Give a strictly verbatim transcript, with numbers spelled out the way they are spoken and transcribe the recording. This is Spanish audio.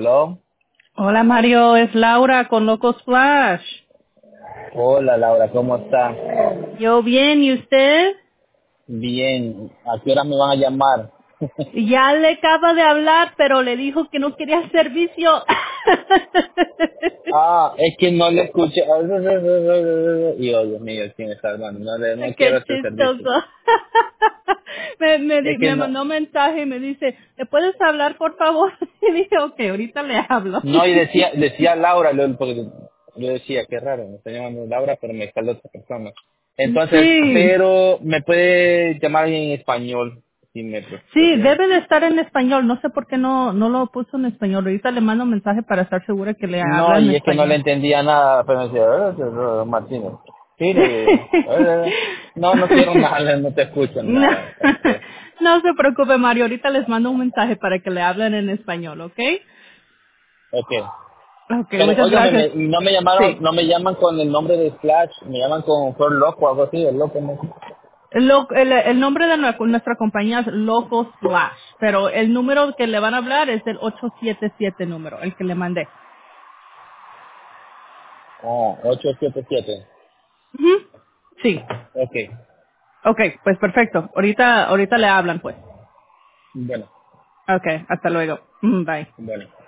Hello. Hola Mario, es Laura con Locos Flash. Hola Laura, ¿cómo está? Yo bien, ¿y usted? Bien. ¿A qué hora me van a llamar? Ya le acaba de hablar, pero le dijo que no quería servicio. Ah, es que no le escuché. Y oh Dios mío, ¿quién está hablando? No, le, no quiero Qué hacer servicio. chistoso. me, me, Es di- que me no. mandó un mensaje y me dice, ¿me puedes hablar por favor? Y dije, ok, ahorita le hablo. No, y decía, decía Laura, lo- porque yo decía, qué raro, me está llamando Laura, pero me sale otra persona. Entonces, Sí. pero me puede llamar en español, si me pre- Sí, prefiere. debe de estar en español. No sé por qué no, no lo puso en español. Ahorita le mando un mensaje para estar segura que le No, habla en y es que no le español. entendía nada, pero me decía, "Eh, eh, eh, Martínez, sí, le digo, "Eh, eh". No, no quiero nada, no te escucho no, nada. Este, no se preocupe, Mario. Ahorita les mando un mensaje para que le hablen en español, ¿ok? ok. Ok, Pero, muchas óigame, gracias. me- no me llamaron, Sí. no me llaman con el nombre de Flash, me llaman con Flor Loco o algo así, el loco, ¿no? Lo- el, el nombre de nue- nuestra compañía es Locos Flash, pero el número que le van a hablar es el ocho siete siete número, el que le mandé. Oh, ocho siete siete. Ujú. Sí. Ok, Ok, pues perfecto. Ahorita, ahorita le hablan, pues. bueno, Ok, hasta luego. Mm, Bye. bueno.